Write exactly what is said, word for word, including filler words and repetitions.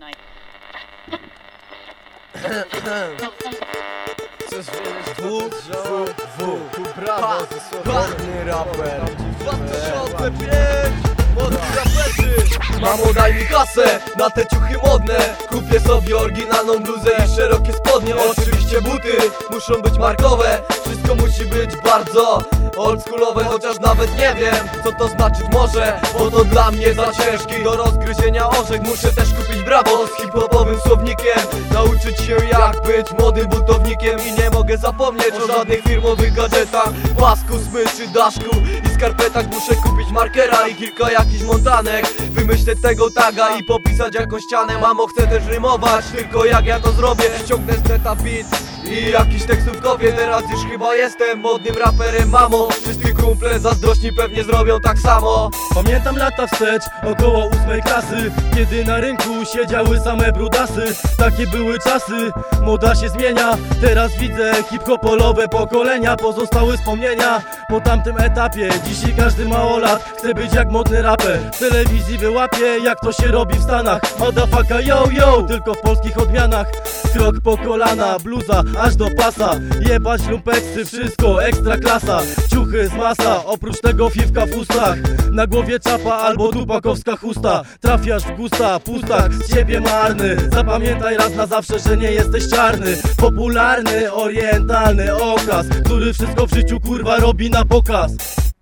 Chcesz wiedzieć, W, W, W, brawo, swobodny raper. dwa tysiące pięć, młodzi raperzy. Mamo, daj mi kasę na te ciuchy modne. Kupię sobie oryginalną bluzę i szerokie spodnie. Oczywiście buty muszą być markowe. Wszystko musi być bardzo oldschoolowe, chociaż nawet nie wiem, co to znaczyć może, bo to dla mnie za ciężki do rozgryzienia orzech. Muszę też kupić brawo z hip-hopowym słownikiem, nauczyć się jak być młodym buntownikiem. I nie mogę zapomnieć o żadnych firmowych gadżetach, pasku, smyczy, daszku i skarpetach. Muszę kupić markera i kilka jakichś montanek, wymyśleć tego taga i popisać jakąś ścianę. Mamo, chcę też rymować, tylko jak ja to zrobię? Ściągnę z neta beat i jakiś tekstów kopię. Teraz już chyba jestem modnym raperem, mamo. Wszyscy kumple zazdrośni pewnie zrobią tak samo. Pamiętam lata wstecz, około ósmej klasy, kiedy na rynku siedziały same brudasy. Takie były czasy, moda się zmienia. Teraz widzę hip-hopolowe pokolenia, pozostałe wspomnienia po tamtym etapie. Dzisiaj każdy małolat chce być jak modny raper. W telewizji wyłapie, jak to się robi w Stanach. Motherfucker, yo, yo, tylko w polskich odmianach. Krok po kolana, bluza aż do pasa. Jebać lumpeksy, wszystko ekstra klasa. Ciuchy z masa, oprócz tego fiwka w ustach. Na głowie czapa albo tupakowska chusta. Trafiasz w gusta, pustak, z ciebie marny. Zapamiętaj raz na zawsze, że nie jesteś czarny. Popularny, orientalny okaz, który wszystko w życiu kurwa robi na pokaz.